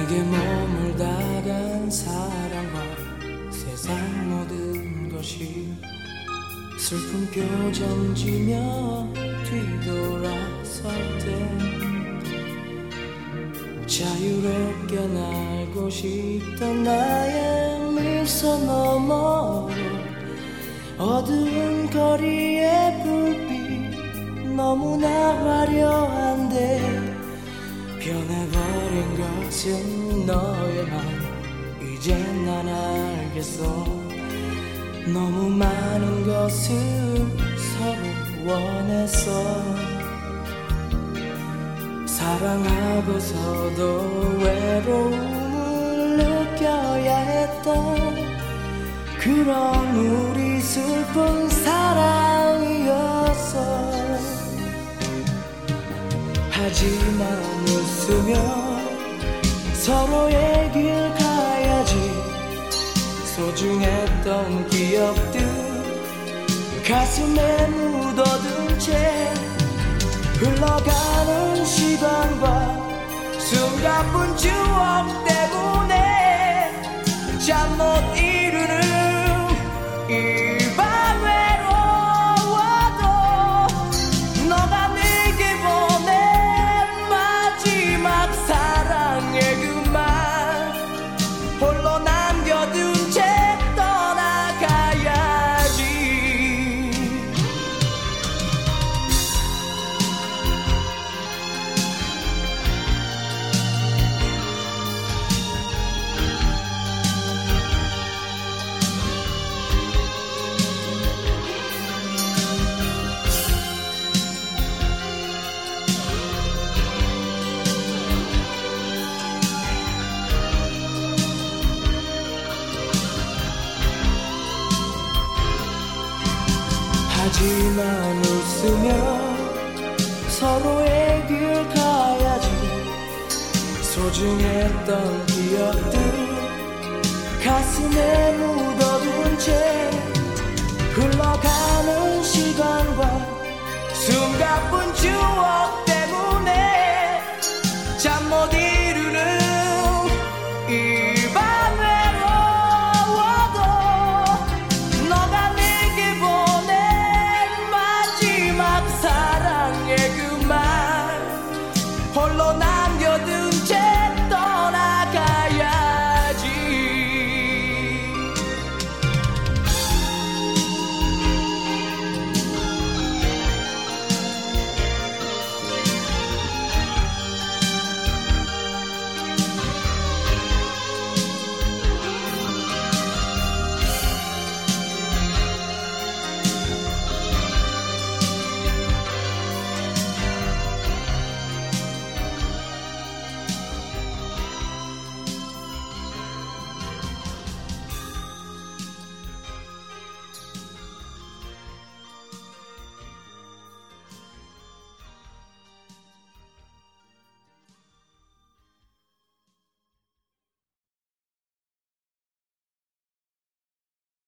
내게 머물다간 사랑과 세상 모든 것이 슬픈 표정 지며 뒤돌아설 때 자유롭게 날고 싶던 나의 미소 너머로 어두운 거리의 불빛 너무나 화려한데 변해버린 것은 너에만 이제 난 알겠어. 너무 많은 것을 서로 원했어. 사랑하고서도 외로움을 느껴야 했던 그런 우리 슬픈 사랑이었어. 하지만 웃으며 서로의 길 가야지. 소중했던 기억들 가슴에 묻어둔 채 흘러가는 시간과 숨가쁜 추억 때문에 잠 못 이루는 이 밤 외로워도 너가 내게 보낸 마지막 사랑의 그 말 홀로 남겨둔 채 떠나가야지. 하지만 웃으며 서로의 길 가야지. 소중했던 기억들 가슴에 묻어둔 채 흘러가는 시간과 숨가쁜 추억 때문에 잠 못